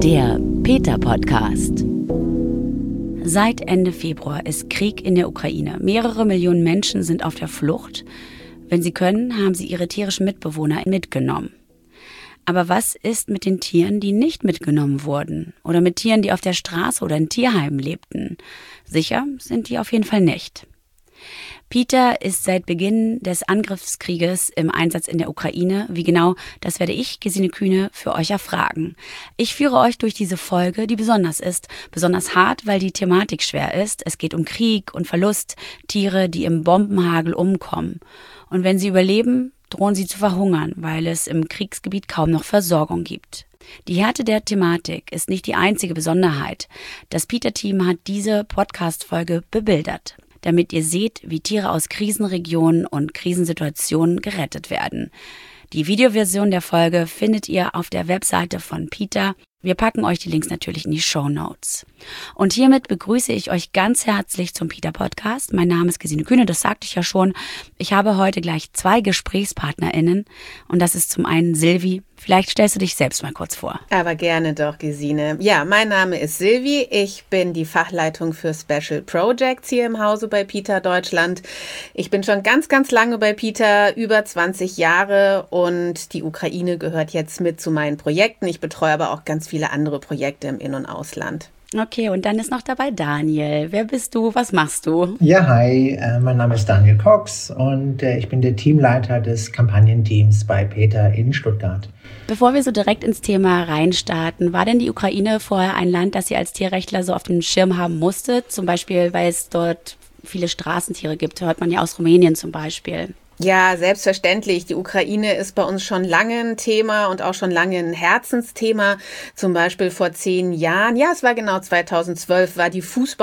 Der Peter-Podcast. Seit Ende Februar ist Krieg in der Ukraine. Mehrere Millionen Menschen sind auf der Flucht. Wenn sie können, haben sie ihre tierischen Mitbewohner mitgenommen. Aber was ist mit den Tieren, die nicht mitgenommen wurden? Oder mit Tieren, die auf der Straße oder in Tierheimen lebten? Sicher sind die auf jeden Fall nicht. Peter ist seit Beginn des Angriffskrieges im Einsatz in der Ukraine. Wie genau, das werde ich, Gesine Kühne, für euch erfragen. Ich führe euch durch diese Folge, die besonders ist. Besonders hart, weil die Thematik schwer ist. Es geht um Krieg und Verlust, Tiere, die im Bombenhagel umkommen. Und wenn sie überleben, drohen sie zu verhungern, weil es im Kriegsgebiet kaum noch Versorgung gibt. Die Härte der Thematik ist nicht die einzige Besonderheit. Das Peter-Team hat diese Podcast-Folge bebildert, damit ihr seht, wie Tiere aus Krisenregionen und Krisensituationen gerettet werden. Die Videoversion der Folge findet ihr auf der Webseite von Peter. Wir packen euch die Links natürlich in die Shownotes. Und hiermit begrüße ich euch ganz herzlich zum Peter-Podcast. Mein Name ist Gesine Kühne, das sagte ich ja schon. Ich habe heute gleich 2 GesprächspartnerInnen. Und das ist zum einen Silvi. Vielleicht stellst du dich selbst mal kurz vor. Aber gerne doch, Gesine. Ja, mein Name ist Silvi. Ich bin die Fachleitung für Special Projects hier im Hause bei Peter Deutschland. Ich bin schon ganz, ganz lange bei Peter, über 20 Jahre. Und die Ukraine gehört jetzt mit zu meinen Projekten. Ich betreue aber auch ganz viele andere Projekte im In- und Ausland. Okay, und dann ist noch dabei Daniel. Wer bist du? Was machst du? Ja, hi, mein Name ist Daniel Cox und ich bin der Teamleiter des Kampagnenteams bei Peter in Stuttgart. Bevor wir so direkt ins Thema reinstarten, war denn die Ukraine vorher ein Land, das ihr als Tierrechtler so auf dem Schirm haben musstet? Zum Beispiel, weil es dort viele Straßentiere gibt, hört man ja aus Rumänien zum Beispiel. Ja, selbstverständlich. Die Ukraine ist bei uns schon lange ein Thema und auch schon lange ein Herzensthema. Zum Beispiel vor 10 Jahren, ja, es war genau 2012, war die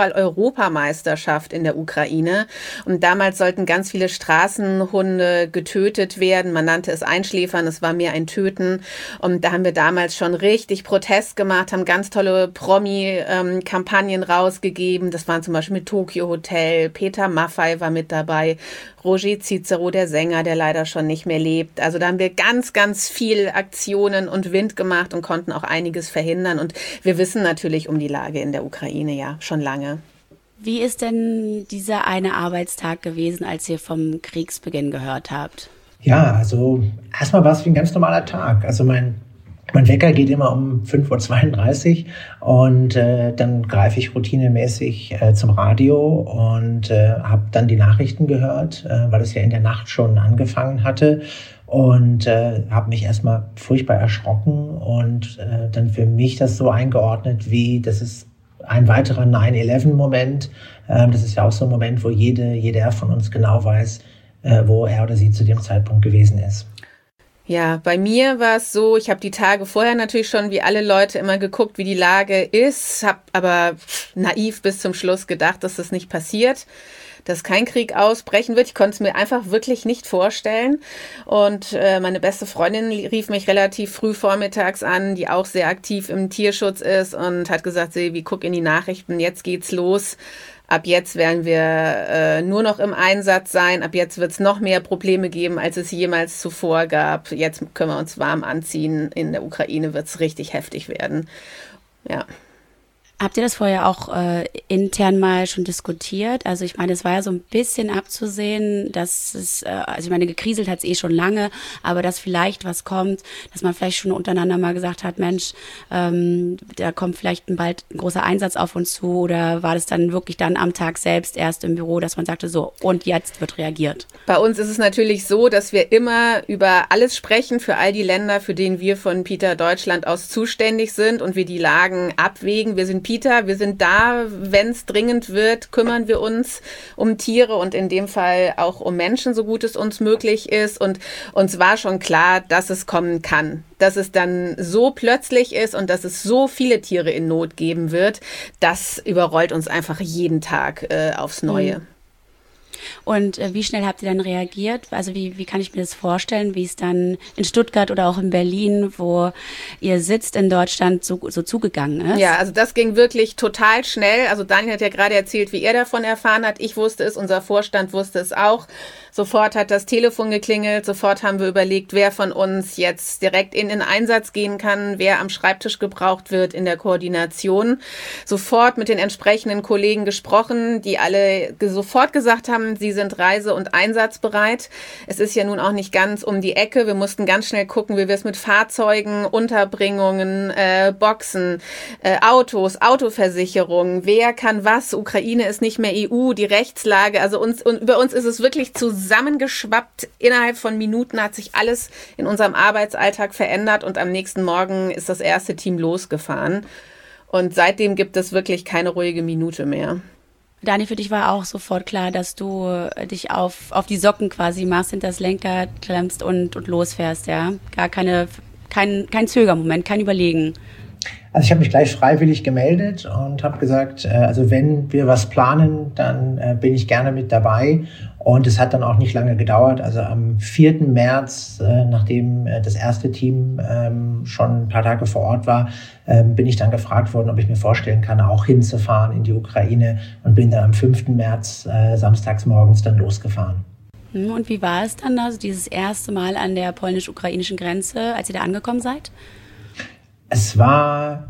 Fußball-Europameisterschaft in der Ukraine. Und damals sollten ganz viele Straßenhunde getötet werden. Man nannte es Einschläfern, es war mehr ein Töten. Und da haben wir damals schon richtig Protest gemacht, haben ganz tolle Promi-Kampagnen rausgegeben. Das waren zum Beispiel mit Tokyo Hotel, Peter Maffay war mit dabei, Roger Cicero, der Sänger, der leider schon nicht mehr lebt. Also da haben wir ganz, ganz viel Aktionen und Wind gemacht und konnten auch einiges verhindern. Und wir wissen natürlich um die Lage in der Ukraine, ja, schon lange. Wie ist denn dieser eine Arbeitstag gewesen, als ihr vom Kriegsbeginn gehört habt? Ja, also erstmal war es wie ein ganz normaler Tag. Also mein Wecker geht immer um 5:32 Uhr und dann greife ich routinemäßig zum Radio und habe dann die Nachrichten gehört, weil es ja in der Nacht schon angefangen hatte und habe mich erstmal furchtbar erschrocken und dann für mich das so eingeordnet, wie das ist ein weiterer 9/11-Moment. Das ist ja auch so ein Moment, wo jeder von uns genau weiß, wo er oder sie zu dem Zeitpunkt gewesen ist. Ja, bei mir war es so, ich habe die Tage vorher natürlich schon wie alle Leute immer geguckt, wie die Lage ist, habe aber naiv bis zum Schluss gedacht, dass das nicht passiert, dass kein Krieg ausbrechen wird. Ich konnte es mir einfach wirklich nicht vorstellen. Und meine beste Freundin rief mich relativ früh vormittags an, die auch sehr aktiv im Tierschutz ist und hat gesagt, Silvi, guck in die Nachrichten, jetzt geht's los. Ab jetzt werden wir nur noch im Einsatz sein. Ab jetzt wird es noch mehr Probleme geben, als es jemals zuvor gab. Jetzt können wir uns warm anziehen. In der Ukraine wird es richtig heftig werden. Ja. Habt ihr das vorher auch intern mal schon diskutiert? Also ich meine, es war ja so ein bisschen abzusehen, dass es, also ich meine, gekriselt hat es eh schon lange, aber dass vielleicht was kommt, dass man vielleicht schon untereinander mal gesagt hat, Mensch, da kommt vielleicht bald ein großer Einsatz auf uns zu, oder war das dann wirklich dann am Tag selbst erst im Büro, dass man sagte, so, und jetzt wird reagiert? Bei uns ist es natürlich so, dass wir immer über alles sprechen, für all die Länder, für denen wir von Peter Deutschland aus zuständig sind und wir die Lagen abwägen. Wir sind Peter, wir sind da, wenn es dringend wird, kümmern wir uns um Tiere und in dem Fall auch um Menschen, so gut es uns möglich ist. Und uns war schon klar, dass es kommen kann. Dass es dann so plötzlich ist und dass es so viele Tiere in Not geben wird, das überrollt uns einfach jeden Tag aufs Neue. Und wie schnell habt ihr dann reagiert? Also wie kann ich mir das vorstellen, wie es dann in Stuttgart oder auch in Berlin, wo ihr sitzt in Deutschland, so zugegangen ist? Ja, also das ging wirklich total schnell. Also Daniel hat ja gerade erzählt, wie er davon erfahren hat. Ich wusste es, unser Vorstand wusste es auch. Sofort hat das Telefon geklingelt, sofort haben wir überlegt, wer von uns jetzt direkt in den Einsatz gehen kann, wer am Schreibtisch gebraucht wird in der Koordination. Sofort mit den entsprechenden Kollegen gesprochen, die alle sofort gesagt haben, sie sind reise- und einsatzbereit. Es ist ja nun auch nicht ganz um die Ecke. Wir mussten ganz schnell gucken, wie wir es mit Fahrzeugen, Unterbringungen, Boxen, Autos, Autoversicherungen, wer kann was. Ukraine ist nicht mehr EU, die Rechtslage. Also bei uns ist es wirklich zusammengeschwappt. Innerhalb von Minuten hat sich alles in unserem Arbeitsalltag verändert und am nächsten Morgen ist das erste Team losgefahren. Und seitdem gibt es wirklich keine ruhige Minute mehr. Dani, für dich war auch sofort klar, dass du dich auf die Socken quasi machst, hinter das Lenker klemmst und losfährst, ja? Gar kein Zögermoment, kein Überlegen. Also ich habe mich gleich freiwillig gemeldet und habe gesagt, also wenn wir was planen, dann bin ich gerne mit dabei. Und es hat dann auch nicht lange gedauert. Also am 4. März, nachdem das erste Team schon ein paar Tage vor Ort war, bin ich dann gefragt worden, ob ich mir vorstellen kann, auch hinzufahren in die Ukraine und bin dann am 5. März samstags morgens dann losgefahren. Und wie war es dann, also dieses erste Mal an der polnisch-ukrainischen Grenze, als ihr da angekommen seid? Es war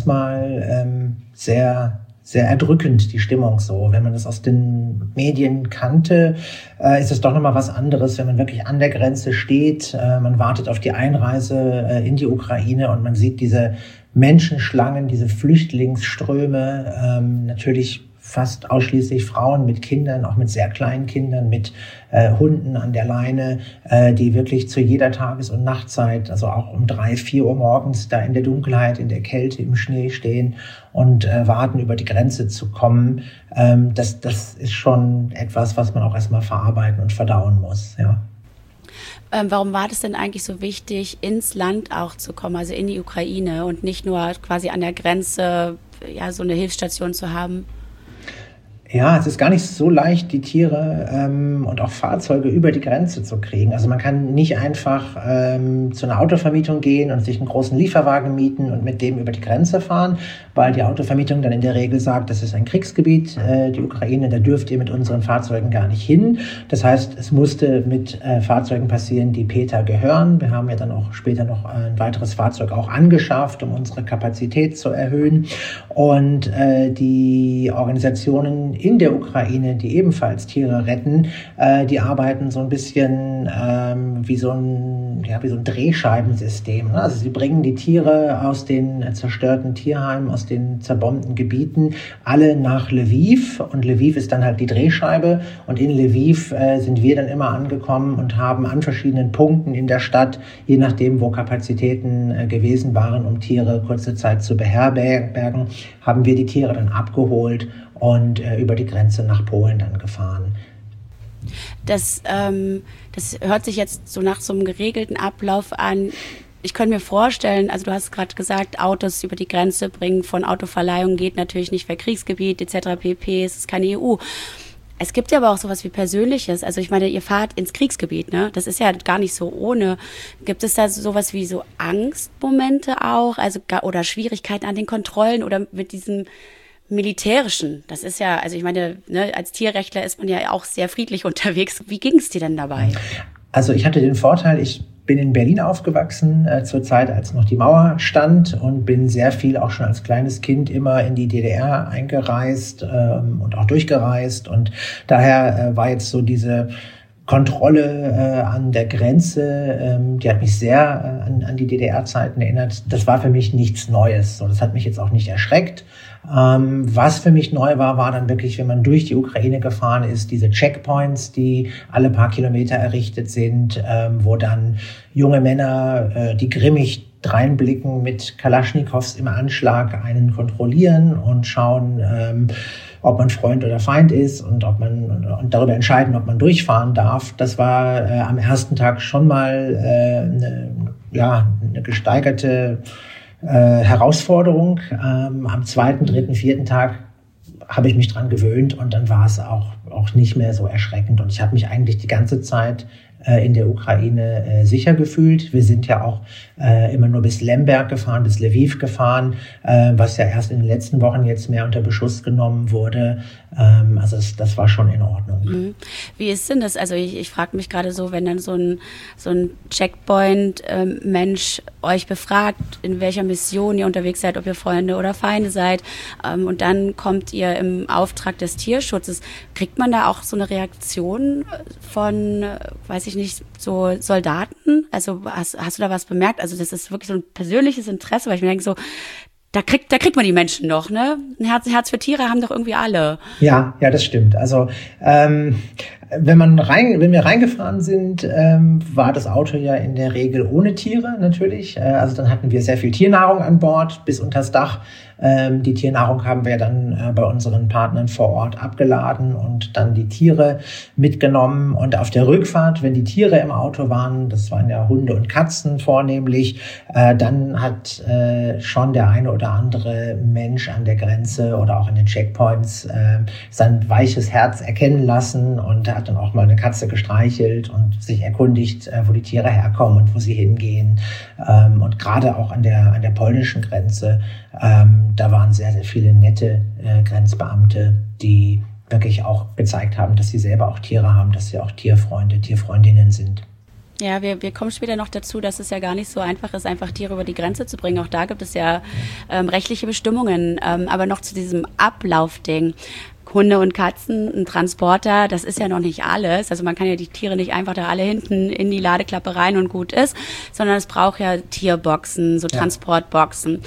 erstmal sehr, sehr erdrückend, die Stimmung so. Wenn man das aus den Medien kannte, ist es doch nochmal was anderes, wenn man wirklich an der Grenze steht. Man wartet auf die Einreise in die Ukraine und man sieht diese Menschenschlangen, diese Flüchtlingsströme, natürlich fast ausschließlich Frauen mit Kindern, auch mit sehr kleinen Kindern, mit Hunden an der Leine, die wirklich zu jeder Tages- und Nachtzeit, also auch um 3, 4 Uhr morgens da in der Dunkelheit, in der Kälte, im Schnee stehen und warten, über die Grenze zu kommen. Das ist schon etwas, was man auch erstmal verarbeiten und verdauen muss, ja. Warum war das denn eigentlich so wichtig, ins Land auch zu kommen, also in die Ukraine und nicht nur quasi an der Grenze, ja, so eine Hilfsstation zu haben? Ja, es ist gar nicht so leicht, die Tiere und auch Fahrzeuge über die Grenze zu kriegen. Also man kann nicht einfach zu einer Autovermietung gehen und sich einen großen Lieferwagen mieten und mit dem über die Grenze fahren, weil die Autovermietung dann in der Regel sagt, das ist ein Kriegsgebiet, die Ukraine, da dürft ihr mit unseren Fahrzeugen gar nicht hin. Das heißt, es musste mit Fahrzeugen passieren, die PETA gehören. Wir haben ja dann auch später noch ein weiteres Fahrzeug auch angeschafft, um unsere Kapazität zu erhöhen. Und die Organisationen in der Ukraine, die ebenfalls Tiere retten, die arbeiten so ein bisschen wie so ein Drehscheibensystem. Also sie bringen die Tiere aus den zerstörten Tierheimen, aus den zerbombten Gebieten, alle nach Lviv. Und Lviv ist dann halt die Drehscheibe. Und in Lviv sind wir dann immer angekommen und haben an verschiedenen Punkten in der Stadt, je nachdem, wo Kapazitäten gewesen waren, um Tiere kurze Zeit zu beherbergen, haben wir die Tiere dann abgeholt und über die Grenze nach Polen dann gefahren. Das hört sich jetzt so nach so einem geregelten Ablauf an. Ich könnte mir vorstellen, also du hast gerade gesagt, Autos über die Grenze bringen von Autoverleihung geht natürlich nicht für Kriegsgebiet etc. pp. Es ist keine EU. Es gibt ja aber auch sowas wie Persönliches. Also ich meine, ihr fahrt ins Kriegsgebiet, ne? Das ist ja gar nicht so ohne. Gibt es da sowas wie so Angstmomente auch? Also oder Schwierigkeiten an den Kontrollen oder mit diesem Militärischen? Das ist ja, also ich meine, ne, als Tierrechtler ist man ja auch sehr friedlich unterwegs. Wie ging es dir denn dabei? Also ich hatte den Vorteil, ich bin in Berlin aufgewachsen, zur Zeit, als noch die Mauer stand, und bin sehr viel auch schon als kleines Kind immer in die DDR eingereist und auch durchgereist. Und daher war jetzt so diese Kontrolle an der Grenze, die hat mich sehr an die DDR-Zeiten erinnert. Das war für mich nichts Neues. So, das hat mich jetzt auch nicht erschreckt. Was für mich neu war dann wirklich, wenn man durch die Ukraine gefahren ist, diese Checkpoints, die alle paar Kilometer errichtet sind, wo dann junge Männer, die grimmig dreinblicken, mit Kalaschnikows im Anschlag einen kontrollieren und schauen, ob man Freund oder Feind ist und und darüber entscheiden, ob man durchfahren darf. Das war am ersten Tag schon mal eine gesteigerte Herausforderung. Am 2., 3., 4. Tag habe ich mich dran gewöhnt und dann war es auch nicht mehr so erschreckend. Und ich habe mich eigentlich die ganze Zeit in der Ukraine sicher gefühlt. Wir sind ja auch immer nur bis Lemberg gefahren, bis Lviv gefahren, was ja erst in den letzten Wochen jetzt mehr unter Beschuss genommen wurde. Also das war schon in Ordnung. Wie ist denn das? Also ich frage mich gerade so, wenn dann so ein Checkpoint-Mensch euch befragt, in welcher Mission ihr unterwegs seid, ob ihr Freunde oder Feinde seid, und dann kommt ihr im Auftrag des Tierschutzes. Kriegt man da auch so eine Reaktion von, weiß ich nicht, so Soldaten? Also hast du da was bemerkt? Also das ist wirklich so ein persönliches Interesse, weil ich mir denke so, da kriegt man die Menschen doch, ne? Ein Herz für Tiere haben doch irgendwie alle. Ja, das stimmt. Also wenn wir reingefahren sind, war das Auto ja in der Regel ohne Tiere natürlich. Also dann hatten wir sehr viel Tiernahrung an Bord bis unters Dach. Die Tiernahrung haben wir dann bei unseren Partnern vor Ort abgeladen und dann die Tiere mitgenommen. Und auf der Rückfahrt, wenn die Tiere im Auto waren, das waren ja Hunde und Katzen vornehmlich, dann hat schon der eine oder andere Mensch an der Grenze oder auch an den Checkpoints sein weiches Herz erkennen lassen und hat dann auch mal eine Katze gestreichelt und sich erkundigt, wo die Tiere herkommen und wo sie hingehen. Und gerade auch an der polnischen Grenze, da waren sehr, sehr viele nette Grenzbeamte, die wirklich auch gezeigt haben, dass sie selber auch Tiere haben, dass sie auch Tierfreunde, Tierfreundinnen sind. Ja, wir kommen später noch dazu, dass es ja gar nicht so einfach ist, einfach Tiere über die Grenze zu bringen. Auch da gibt es ja rechtliche Bestimmungen. Aber noch zu diesem Ablaufding. Hunde und Katzen, ein Transporter, das ist ja noch nicht alles. Also man kann ja die Tiere nicht einfach da alle hinten in die Ladeklappe rein und gut ist, sondern es braucht ja Tierboxen, so Transportboxen.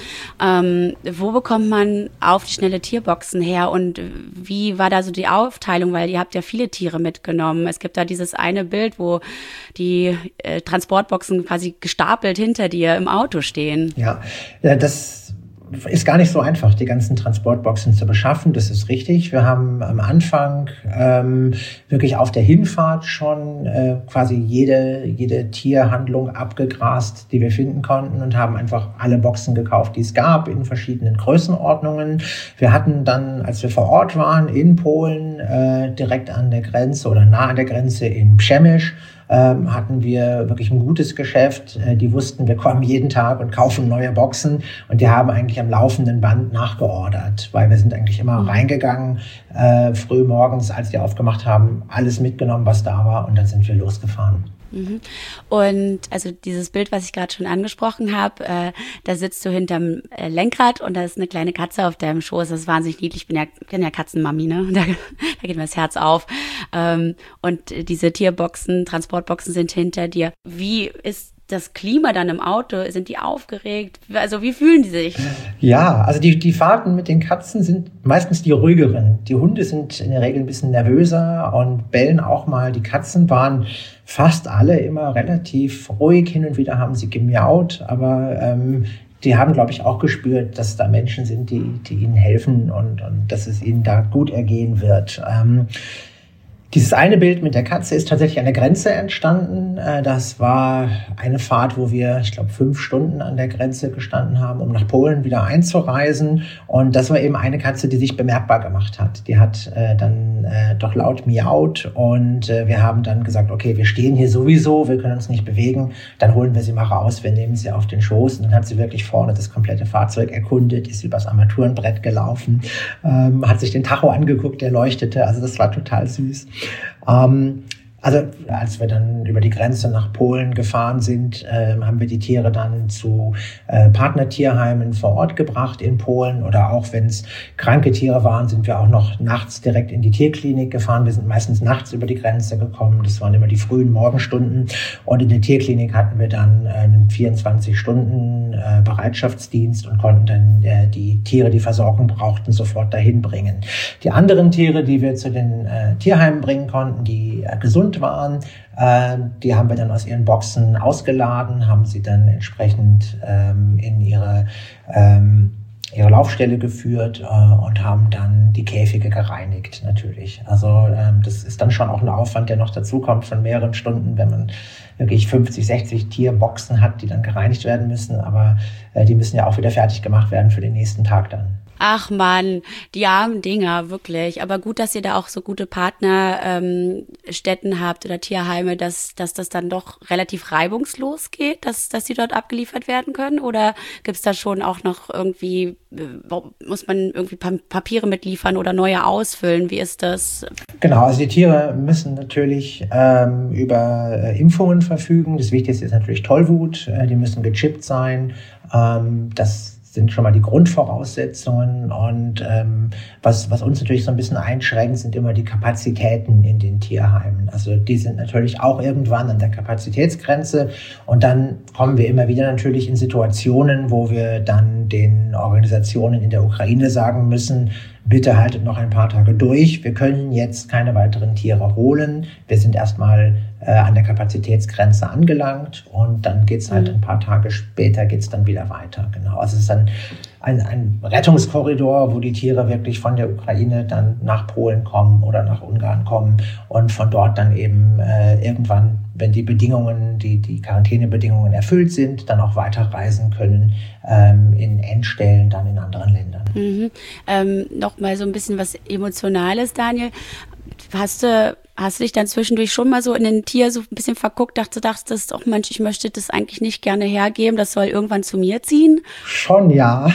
Wo bekommt man auf die schnelle Tierboxen her und wie war da so die Aufteilung? Weil ihr habt ja viele Tiere mitgenommen. Es gibt da dieses eine Bild, wo die Transportboxen quasi gestapelt hinter dir im Auto stehen. Ja, das ist gar nicht so einfach, die ganzen Transportboxen zu beschaffen. Das ist richtig. Wir haben am Anfang wirklich auf der Hinfahrt schon quasi jede Tierhandlung abgegrast, die wir finden konnten und haben einfach alle Boxen gekauft, die es gab, in verschiedenen Größenordnungen. Wir hatten dann, als wir vor Ort waren, in Polen, direkt an der Grenze oder nah an der Grenze in Przemyśl, hatten wir wirklich ein gutes Geschäft. Die wussten, wir kommen jeden Tag und kaufen neue Boxen und die haben eigentlich am laufenden Band nachgeordert, weil wir sind eigentlich immer reingegangen, früh morgens, als die aufgemacht haben, alles mitgenommen, was da war und dann sind wir losgefahren. Und also dieses Bild, was ich gerade schon angesprochen habe, da sitzt du hinterm Lenkrad und da ist eine kleine Katze auf deinem Schoß. Das ist wahnsinnig niedlich. Ich bin ja Katzenmami, ne? Da geht mir das Herz auf. Und diese Tierboxen, Transportboxen sind hinter dir. Wie ist das Klima dann im Auto? Sind die aufgeregt? Also wie fühlen die sich? Ja, also die Fahrten mit den Katzen sind meistens die ruhigeren. Die Hunde sind in der Regel ein bisschen nervöser und bellen auch mal. Die Katzen waren fast alle immer relativ ruhig. Hin und wieder haben sie gemiaut, aber die haben, glaube ich, auch gespürt, dass da Menschen sind, die ihnen helfen und dass es ihnen da gut ergehen wird. Dieses eine Bild mit der Katze ist tatsächlich an der Grenze entstanden. Das war eine Fahrt, wo wir, ich glaube, 5 Stunden an der Grenze gestanden haben, um nach Polen wieder einzureisen. Und das war eben eine Katze, die sich bemerkbar gemacht hat. Die hat dann doch laut miaut und wir haben dann gesagt, okay, wir stehen hier sowieso, wir können uns nicht bewegen, dann holen wir sie mal raus, wir nehmen sie auf den Schoß. Und dann hat sie wirklich vorne das komplette Fahrzeug erkundet, ist übers Armaturenbrett gelaufen, hat sich den Tacho angeguckt, der leuchtete. Also das war total süß. Also als wir dann über die Grenze nach Polen gefahren sind, haben wir die Tiere dann zu Partnertierheimen vor Ort gebracht in Polen. Oder auch wenn es kranke Tiere waren, sind wir auch noch nachts direkt in die Tierklinik gefahren. Wir sind meistens nachts über die Grenze gekommen. Das waren immer die frühen Morgenstunden. Und in der Tierklinik hatten wir dann einen 24-Stunden Bereitschaftsdienst und konnten dann die Tiere, die Versorgung brauchten, sofort dahin bringen. Die anderen Tiere, die wir zu den Tierheimen bringen konnten, die gesund waren, die haben wir dann aus ihren Boxen ausgeladen, haben sie dann entsprechend in ihre Laufstelle geführt und haben dann die Käfige gereinigt natürlich. Also das ist dann schon auch ein Aufwand, der noch dazukommt von mehreren Stunden, wenn man wirklich 50, 60 Tierboxen hat, die dann gereinigt werden müssen. Aber die müssen ja auch wieder fertig gemacht werden für den nächsten Tag dann. Ach Mann, die armen Dinger, wirklich. Aber gut, dass ihr da auch so gute Partnerstätten habt oder Tierheime, dass das dann doch relativ reibungslos geht, dass die dort abgeliefert werden können? Oder gibt's da schon auch noch irgendwie, muss man irgendwie Papiere mitliefern oder neue ausfüllen? Wie ist das? Genau, also die Tiere müssen natürlich über Impfungen verfügen. Das Wichtigste ist natürlich Tollwut. Die müssen gechippt sein. Das sind schon mal die Grundvoraussetzungen. Und was uns natürlich so ein bisschen einschränkt, sind immer die Kapazitäten in den Tierheimen. Also die sind natürlich auch irgendwann an der Kapazitätsgrenze. Und dann kommen wir immer wieder natürlich in Situationen, wo wir dann den Organisationen in der Ukraine sagen müssen, bitte haltet noch ein paar Tage durch. Wir können jetzt keine weiteren Tiere holen. Wir sind erstmal an der Kapazitätsgrenze angelangt und dann geht's halt ein paar Tage später geht's dann wieder weiter. Genau. Also es ist dann ein Rettungskorridor, wo die Tiere wirklich von der Ukraine dann nach Polen kommen oder nach Ungarn kommen und von dort dann eben irgendwann, wenn die Bedingungen, die Quarantänebedingungen erfüllt sind, dann auch weiterreisen können in Endstellen dann in anderen Ländern. Mhm. Noch mal so ein bisschen was Emotionales, Daniel. Hast du dich dann zwischendurch schon mal so in ein Tier so ein bisschen verguckt, dachtest, oh Mensch, ich möchte das eigentlich nicht gerne hergeben, das soll irgendwann zu mir ziehen? Schon, ja.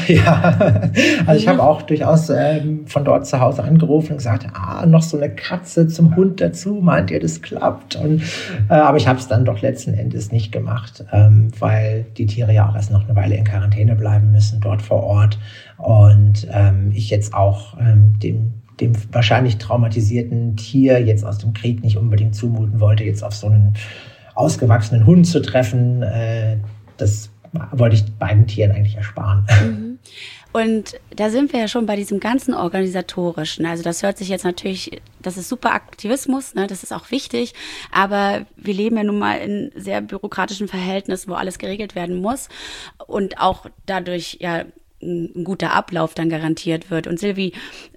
Also ich habe auch durchaus von dort zu Hause angerufen und gesagt, noch so eine Katze zum Hund dazu, meint ihr, das klappt? Aber ich habe es dann doch letzten Endes nicht gemacht, weil die Tiere ja auch erst noch eine Weile in Quarantäne bleiben müssen, dort vor Ort. Und ich jetzt auch dem wahrscheinlich traumatisierten Tier jetzt aus dem Krieg nicht unbedingt zumuten wollte, jetzt auf so einen ausgewachsenen Hund zu treffen. Das wollte ich beiden Tieren eigentlich ersparen. Mhm. Und da sind wir ja schon bei diesem ganzen Organisatorischen. Also das hört sich jetzt natürlich, das ist super Aktivismus, ne? Das ist auch wichtig. Aber wir leben ja nun mal in sehr bürokratischen Verhältnissen, wo alles geregelt werden muss. Und auch dadurch ja ein guter Ablauf dann garantiert wird. Und Silvi,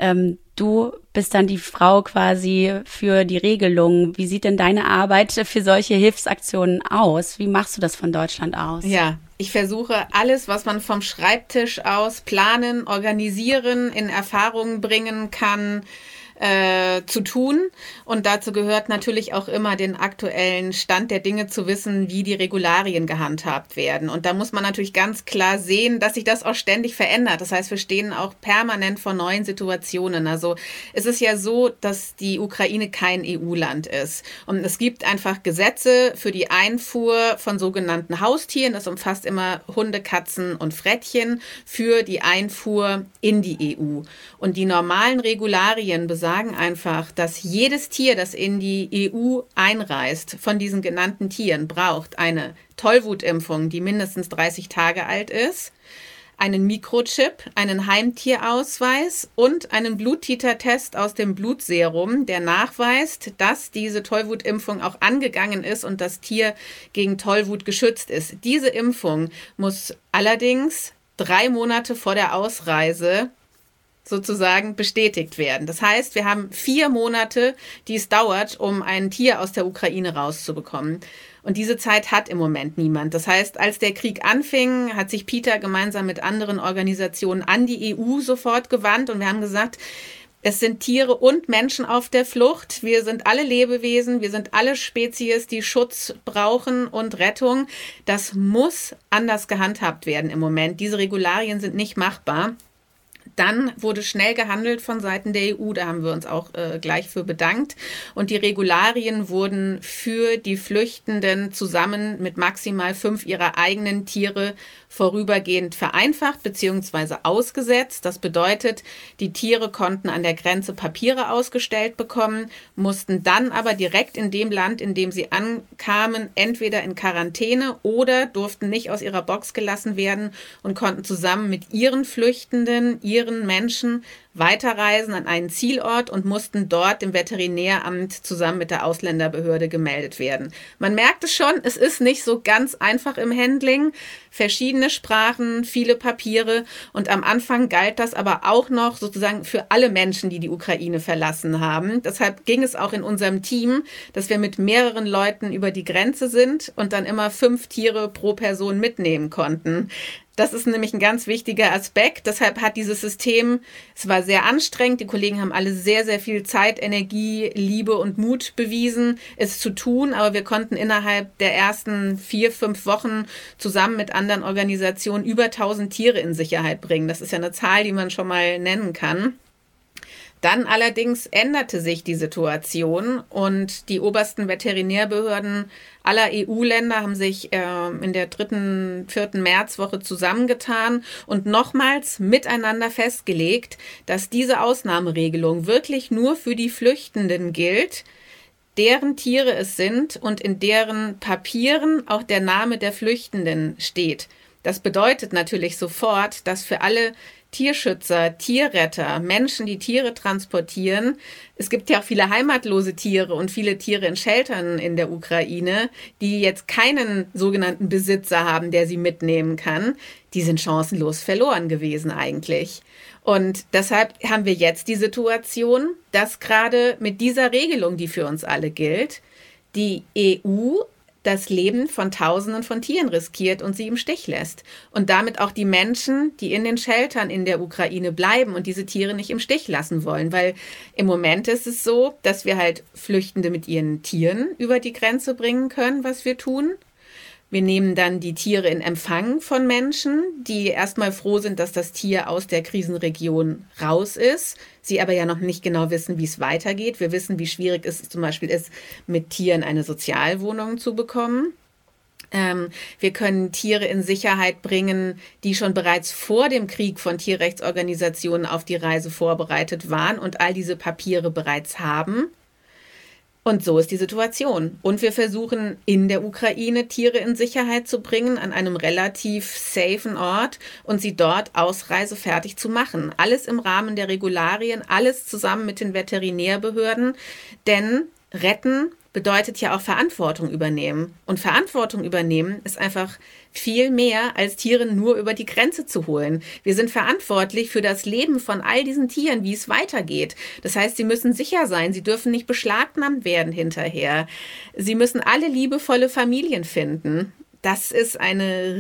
du bist dann die Frau quasi für die Regelung. Wie sieht denn deine Arbeit für solche Hilfsaktionen aus? Wie machst du das von Deutschland aus? Ja, ich versuche alles, was man vom Schreibtisch aus planen, organisieren, in Erfahrung bringen kann, zu tun. Und dazu gehört natürlich auch immer den aktuellen Stand der Dinge zu wissen, wie die Regularien gehandhabt werden. Und da muss man natürlich ganz klar sehen, dass sich das auch ständig verändert. Das heißt, wir stehen auch permanent vor neuen Situationen. Also es ist ja so, dass die Ukraine kein EU-Land ist. Und es gibt einfach Gesetze für die Einfuhr von sogenannten Haustieren. Das umfasst immer Hunde, Katzen und Frettchen für die Einfuhr in die EU. Und die normalen Regularien sagen einfach, dass jedes Tier, das in die EU einreist, von diesen genannten Tieren, braucht eine Tollwutimpfung, die mindestens 30 Tage alt ist, einen Mikrochip, einen Heimtierausweis und einen Bluttitertest aus dem Blutserum, der nachweist, dass diese Tollwutimpfung auch angegangen ist und das Tier gegen Tollwut geschützt ist. Diese Impfung muss allerdings 3 Monate vor der Ausreise sozusagen bestätigt werden. Das heißt, wir haben 4 Monate, die es dauert, um ein Tier aus der Ukraine rauszubekommen. Und diese Zeit hat im Moment niemand. Das heißt, als der Krieg anfing, hat sich Peter gemeinsam mit anderen Organisationen an die EU sofort gewandt und wir haben gesagt, es sind Tiere und Menschen auf der Flucht. Wir sind alle Lebewesen, wir sind alle Spezies, die Schutz brauchen und Rettung. Das muss anders gehandhabt werden im Moment. Diese Regularien sind nicht machbar. Dann wurde schnell gehandelt von Seiten der EU, da haben wir uns auch gleich für bedankt. Und die Regularien wurden für die Flüchtenden zusammen mit maximal 5 ihrer eigenen Tiere vorübergehend vereinfacht bzw. ausgesetzt. Das bedeutet, die Tiere konnten an der Grenze Papiere ausgestellt bekommen, mussten dann aber direkt in dem Land, in dem sie ankamen, entweder in Quarantäne oder durften nicht aus ihrer Box gelassen werden und konnten zusammen mit ihren Flüchtenden, ihren Menschen weiterreisen an einen Zielort und mussten dort im Veterinäramt zusammen mit der Ausländerbehörde gemeldet werden. Man merkt es schon, es ist nicht so ganz einfach im Handling. Verschiedene Sprachen, viele Papiere und am Anfang galt das aber auch noch sozusagen für alle Menschen, die die Ukraine verlassen haben. Deshalb ging es auch in unserem Team, dass wir mit mehreren Leuten über die Grenze sind und dann immer 5 Tiere pro Person mitnehmen konnten. Das ist nämlich ein ganz wichtiger Aspekt. Deshalb hat dieses System, es war sehr anstrengend. Die Kollegen haben alle sehr, sehr viel Zeit, Energie, Liebe und Mut bewiesen, es zu tun. Aber wir konnten innerhalb der ersten 4-5 Wochen zusammen mit anderen Organisationen über 1000 Tiere in Sicherheit bringen. Das ist ja eine Zahl, die man schon mal nennen kann. Dann allerdings änderte sich die Situation und die obersten Veterinärbehörden aller EU-Länder haben sich in der 3., 4. Märzwoche zusammengetan und nochmals miteinander festgelegt, dass diese Ausnahmeregelung wirklich nur für die Flüchtenden gilt, deren Tiere es sind und in deren Papieren auch der Name der Flüchtenden steht. Das bedeutet natürlich sofort, dass für alle Tierschützer, Tierretter, Menschen, die Tiere transportieren. Es gibt ja auch viele heimatlose Tiere und viele Tiere in Sheltern in der Ukraine, die jetzt keinen sogenannten Besitzer haben, der sie mitnehmen kann. Die sind chancenlos verloren gewesen eigentlich. Und deshalb haben wir jetzt die Situation, dass gerade mit dieser Regelung, die für uns alle gilt, die EU das Leben von Tausenden von Tieren riskiert und sie im Stich lässt. Und damit auch die Menschen, die in den Sheltern in der Ukraine bleiben und diese Tiere nicht im Stich lassen wollen. Weil im Moment ist es so, dass wir halt Flüchtende mit ihren Tieren über die Grenze bringen können, was wir tun. Wir nehmen dann die Tiere in Empfang von Menschen, die erstmal froh sind, dass das Tier aus der Krisenregion raus ist. Sie aber ja noch nicht genau wissen, wie es weitergeht. Wir wissen, wie schwierig es zum Beispiel ist, mit Tieren eine Sozialwohnung zu bekommen. Wir können Tiere in Sicherheit bringen, die schon bereits vor dem Krieg von Tierrechtsorganisationen auf die Reise vorbereitet waren und all diese Papiere bereits haben. Und so ist die Situation. Und wir versuchen in der Ukraine Tiere in Sicherheit zu bringen, an einem relativ safen Ort und sie dort ausreisefertig zu machen. Alles im Rahmen der Regularien, alles zusammen mit den Veterinärbehörden. Denn retten bedeutet ja auch Verantwortung übernehmen. Und Verantwortung übernehmen ist einfach viel mehr, als Tiere nur über die Grenze zu holen. Wir sind verantwortlich für das Leben von all diesen Tieren, wie es weitergeht. Das heißt, sie müssen sicher sein, sie dürfen nicht beschlagnahmt werden hinterher. Sie müssen alle liebevolle Familien finden. Das ist ein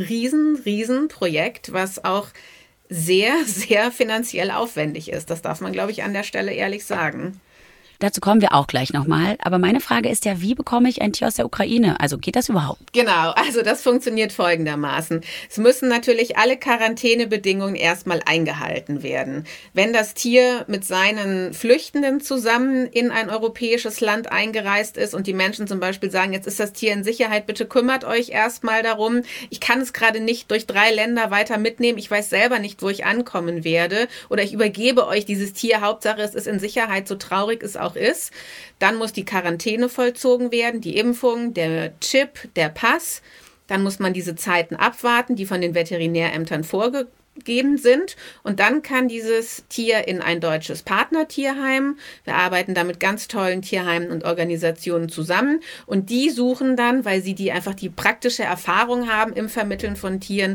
riesen Projekt, was auch sehr, sehr finanziell aufwendig ist. Das darf man, glaube ich, an der Stelle ehrlich sagen. Dazu kommen wir auch gleich nochmal. Aber meine Frage ist ja, wie bekomme ich ein Tier aus der Ukraine? Also geht das überhaupt? Genau, also das funktioniert folgendermaßen. Es müssen natürlich alle Quarantänebedingungen erstmal eingehalten werden. Wenn das Tier mit seinen Flüchtenden zusammen in ein europäisches Land eingereist ist und die Menschen zum Beispiel sagen, jetzt ist das Tier in Sicherheit, bitte kümmert euch erstmal darum. Ich kann es gerade nicht durch 3 Länder weiter mitnehmen. Ich weiß selber nicht, wo ich ankommen werde. Oder ich übergebe euch dieses Tier. Hauptsache, es ist in Sicherheit, so traurig es auch ist. Dann muss die Quarantäne vollzogen werden, die Impfung, der Chip, der Pass. Dann muss man diese Zeiten abwarten, die von den Veterinärämtern vorgegeben sind. Und dann kann dieses Tier in ein deutsches Partnertierheim. Wir arbeiten da mit ganz tollen Tierheimen und Organisationen zusammen. Und die suchen dann, weil sie einfach die praktische Erfahrung haben im Vermitteln von Tieren,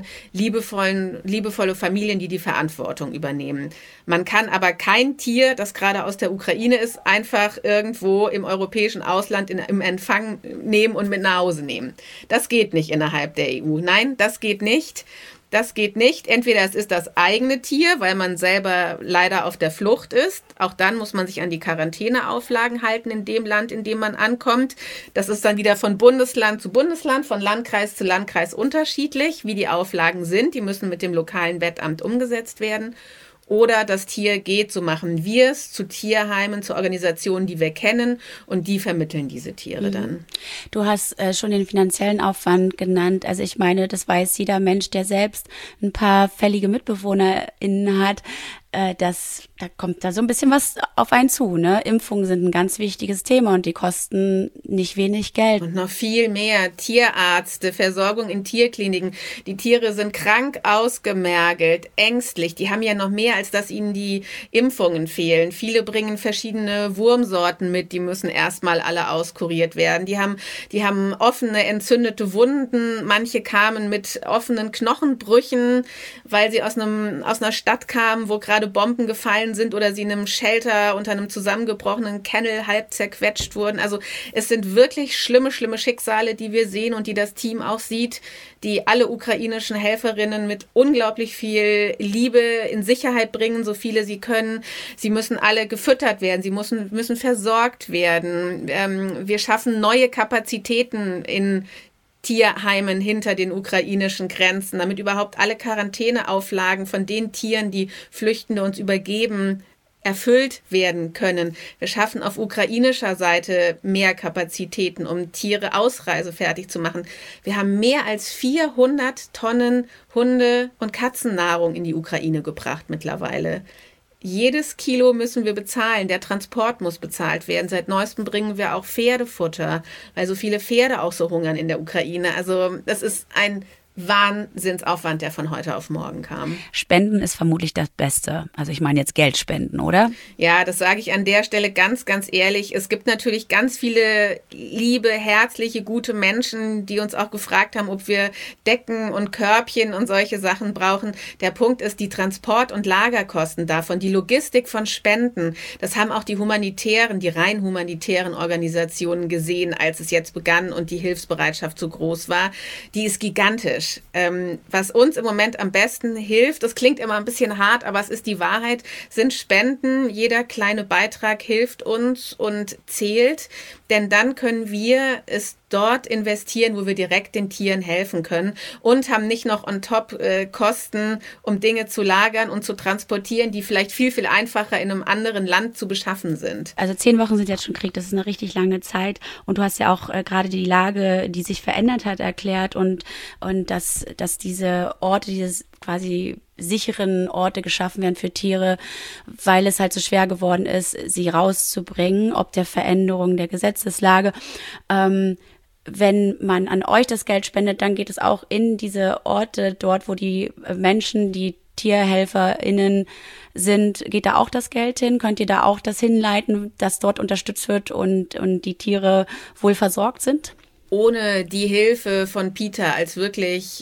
liebevolle Familien, die die Verantwortung übernehmen. Man kann aber kein Tier, das gerade aus der Ukraine ist, einfach irgendwo im europäischen Ausland im Empfang nehmen und mit nach Hause nehmen. Das geht nicht innerhalb der EU. Nein, das geht nicht. Das geht nicht. Entweder es ist das eigene Tier, weil man selber leider auf der Flucht ist. Auch dann muss man sich an die Quarantäneauflagen halten in dem Land, in dem man ankommt. Das ist dann wieder von Bundesland zu Bundesland, von Landkreis zu Landkreis unterschiedlich, wie die Auflagen sind. Die müssen mit dem lokalen Wettamt umgesetzt werden. Oder das Tier geht, so machen wir es, zu Tierheimen, zu Organisationen, die wir kennen und die vermitteln diese Tiere dann. Du hast schon den finanziellen Aufwand genannt. Also ich meine, das weiß jeder Mensch, der selbst ein paar fällige MitbewohnerInnen hat. Da kommt da so ein bisschen was auf einen zu, ne? Impfungen sind ein ganz wichtiges Thema und die kosten nicht wenig Geld. Und noch viel mehr. Tierärzte, Versorgung in Tierkliniken. Die Tiere sind krank, ausgemergelt, ängstlich. Die haben ja noch mehr, als dass ihnen die Impfungen fehlen. Viele bringen verschiedene Wurmsorten mit, die müssen erstmal alle auskuriert werden. Die haben offene, entzündete Wunden. Manche kamen mit offenen Knochenbrüchen, weil sie aus einer Stadt kamen, wo gerade gerade Bomben gefallen sind oder sie in einem Shelter unter einem zusammengebrochenen Kennel halb zerquetscht wurden. Also es sind wirklich schlimme, schlimme Schicksale, die wir sehen und die das Team auch sieht, die alle ukrainischen Helferinnen mit unglaublich viel Liebe in Sicherheit bringen, so viele sie können. Sie müssen alle gefüttert werden, sie müssen versorgt werden. Wir schaffen neue Kapazitäten in Tierheimen hinter den ukrainischen Grenzen, damit überhaupt alle Quarantäneauflagen von den Tieren, die Flüchtende uns übergeben, erfüllt werden können. Wir schaffen auf ukrainischer Seite mehr Kapazitäten, um Tiere ausreisefertig zu machen. Wir haben mehr als 400 Tonnen Hunde- und Katzennahrung in die Ukraine gebracht mittlerweile. Jedes Kilo müssen wir bezahlen, der Transport muss bezahlt werden. Seit neuestem bringen wir auch Pferdefutter, weil so viele Pferde auch so hungern in der Ukraine. Also das ist ein Wahnsinnsaufwand, der von heute auf morgen kam. Spenden ist vermutlich das Beste. Also ich meine jetzt Geld spenden, oder? Ja, das sage ich an der Stelle ganz, ganz ehrlich. Es gibt natürlich ganz viele liebe, herzliche, gute Menschen, die uns auch gefragt haben, ob wir Decken und Körbchen und solche Sachen brauchen. Der Punkt ist, die Transport- und Lagerkosten davon, die Logistik von Spenden, das haben auch die rein humanitären Organisationen gesehen, als es jetzt begann und die Hilfsbereitschaft so groß war. Die ist gigantisch. Was uns im Moment am besten hilft, das klingt immer ein bisschen hart, aber es ist die Wahrheit, sind Spenden. Jeder kleine Beitrag hilft uns und zählt, denn dann können wir es dort investieren, wo wir direkt den Tieren helfen können und haben nicht noch on top Kosten, um Dinge zu lagern und zu transportieren, die vielleicht viel, viel einfacher in einem anderen Land zu beschaffen sind. Also 10 Wochen sind jetzt schon Krieg, das ist eine richtig lange Zeit und du hast ja auch gerade die Lage, die sich verändert hat, erklärt und dass diese Orte, diese quasi sicheren Orte geschaffen werden für Tiere, weil es halt so schwer geworden ist, sie rauszubringen, ob der Veränderung der Gesetzeslage. Wenn man an euch das Geld spendet, dann geht es auch in diese Orte, dort wo die Menschen, die TierhelferInnen sind, geht da auch das Geld hin? Könnt ihr da auch das hinleiten, dass dort unterstützt wird und die Tiere wohl versorgt sind? Ohne die Hilfe von PETA als wirklich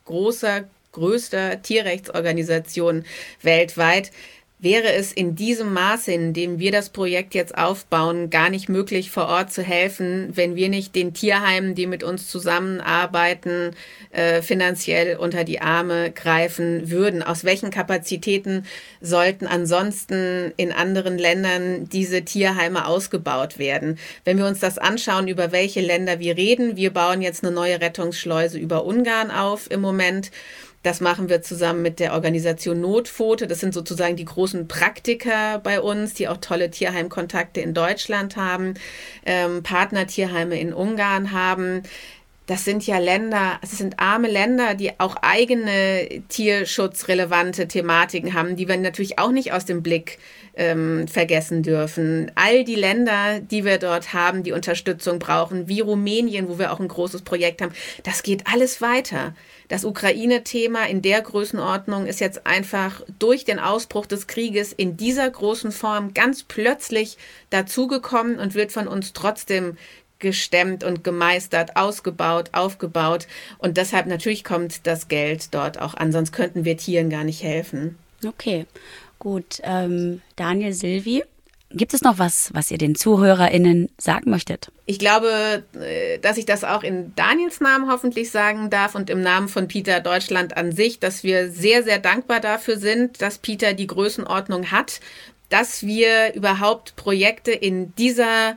größter Tierrechtsorganisation weltweit wäre es in diesem Maße, in dem wir das Projekt jetzt aufbauen, gar nicht möglich, vor Ort zu helfen, wenn wir nicht den Tierheimen, die mit uns zusammenarbeiten, finanziell unter die Arme greifen würden. Aus welchen Kapazitäten sollten ansonsten in anderen Ländern diese Tierheime ausgebaut werden? Wenn wir uns das anschauen, über welche Länder wir reden, wir bauen jetzt eine neue Rettungsschleuse über Ungarn auf im Moment. Das machen wir zusammen mit der Organisation Notpfote. Das sind sozusagen die großen Praktiker bei uns, die auch tolle Tierheimkontakte in Deutschland haben, Partnertierheime in Ungarn haben. Das sind ja Länder, es sind arme Länder, die auch eigene tierschutzrelevante Thematiken haben, die wir natürlich auch nicht aus dem Blick vergessen dürfen. All die Länder, die wir dort haben, die Unterstützung brauchen, wie Rumänien, wo wir auch ein großes Projekt haben, das geht alles weiter. Das Ukraine-Thema in der Größenordnung ist jetzt einfach durch den Ausbruch des Krieges in dieser großen Form ganz plötzlich dazugekommen und wird von uns trotzdem gestemmt und gemeistert, ausgebaut, aufgebaut. Und deshalb natürlich kommt das Geld dort auch an, sonst könnten wir Tieren gar nicht helfen. Okay, gut. Daniel, Silvi, gibt es noch was ihr den ZuhörerInnen sagen möchtet? Ich glaube, dass ich das auch in Daniels Namen hoffentlich sagen darf und im Namen von PETA Deutschland an sich, dass wir sehr, sehr dankbar dafür sind, dass PETA die Größenordnung hat, dass wir überhaupt Projekte in dieser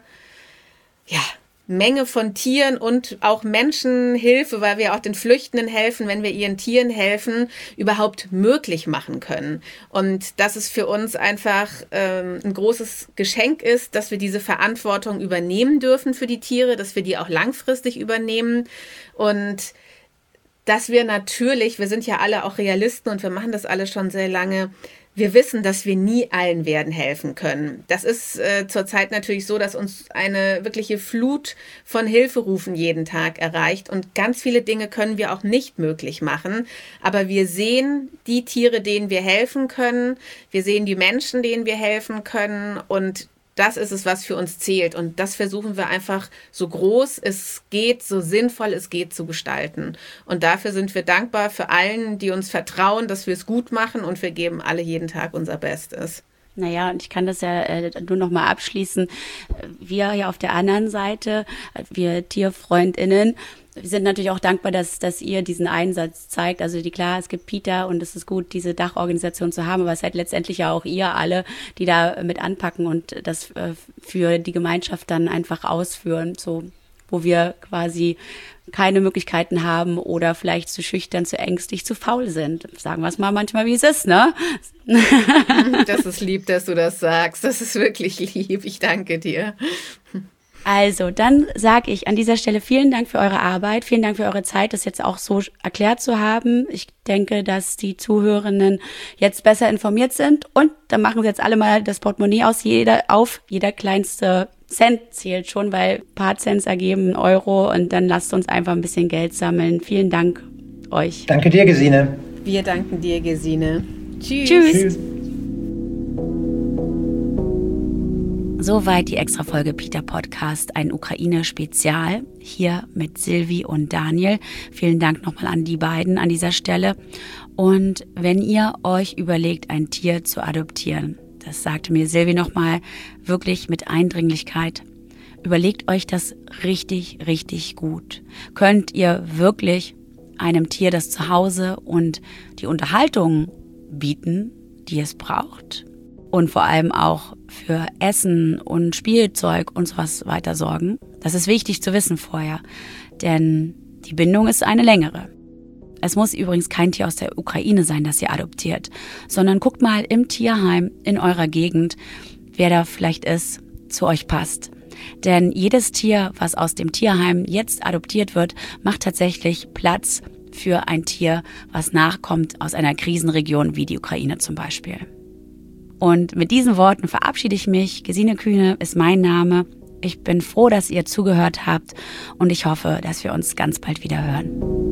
Menge von Tieren und auch Menschenhilfe, weil wir auch den Flüchtenden helfen, wenn wir ihren Tieren helfen, überhaupt möglich machen können. Und dass es für uns einfach ein großes Geschenk ist, dass wir diese Verantwortung übernehmen dürfen für die Tiere, dass wir die auch langfristig übernehmen und dass wir natürlich, wir sind ja alle auch Realisten und wir machen das alle schon sehr lange, wir wissen, dass wir nie allen werden helfen können. Das ist zurzeit natürlich so, dass uns eine wirkliche Flut von Hilferufen jeden Tag erreicht und ganz viele Dinge können wir auch nicht möglich machen. Aber wir sehen die Tiere, denen wir helfen können. Wir sehen die Menschen, denen wir helfen können und Das ist es, was für uns zählt. Und das versuchen wir einfach so groß es geht, so sinnvoll es geht zu gestalten. Und dafür sind wir dankbar für allen, die uns vertrauen, dass wir es gut machen, und wir geben alle jeden Tag unser Bestes. Naja, und ich kann das ja nur noch mal abschließen. Wir ja auf der anderen Seite, wir TierfreundInnen, wir sind natürlich auch dankbar, dass ihr diesen Einsatz zeigt. Also klar, es gibt PETA und es ist gut, diese Dachorganisation zu haben, aber es seid letztendlich ja auch ihr alle, die da mit anpacken und das für die Gemeinschaft dann einfach ausführen, so wo wir quasi keine Möglichkeiten haben oder vielleicht zu schüchtern, zu ängstlich, zu faul sind. Sagen wir es mal manchmal, wie es ist, ne? Das ist lieb, dass du das sagst. Das ist wirklich lieb. Ich danke dir. Also, dann sage ich an dieser Stelle vielen Dank für eure Arbeit, vielen Dank für eure Zeit, das jetzt auch so erklärt zu haben. Ich denke, dass die Zuhörenden jetzt besser informiert sind, und dann machen sie jetzt alle mal das Portemonnaie auf. Jeder kleinste Cent zählt schon, weil ein paar Cents ergeben 1 Euro, und dann lasst uns einfach ein bisschen Geld sammeln. Vielen Dank euch. Danke dir, Gesine. Wir danken dir, Gesine. Tschüss. Tschüss. Soweit die Extra-Folge PETA Podcast, ein Ukraine-Spezial, hier mit Silvi und Daniel. Vielen Dank nochmal an die beiden an dieser Stelle. Und wenn ihr euch überlegt, ein Tier zu adoptieren, das sagte mir Silvi nochmal wirklich mit Eindringlichkeit, überlegt euch das richtig, richtig gut. Könnt ihr wirklich einem Tier das Zuhause und die Unterhaltung bieten, die es braucht? Und vor allem auch für Essen und Spielzeug und sowas weiter sorgen. Das ist wichtig zu wissen vorher, denn die Bindung ist eine längere. Es muss übrigens kein Tier aus der Ukraine sein, das ihr adoptiert, sondern guckt mal im Tierheim in eurer Gegend, wer da vielleicht ist, zu euch passt. Denn jedes Tier, was aus dem Tierheim jetzt adoptiert wird, macht tatsächlich Platz für ein Tier, was nachkommt aus einer Krisenregion wie die Ukraine zum Beispiel. Und mit diesen Worten verabschiede ich mich. Gesine Kühne ist mein Name. Ich bin froh, dass ihr zugehört habt, und ich hoffe, dass wir uns ganz bald wieder hören.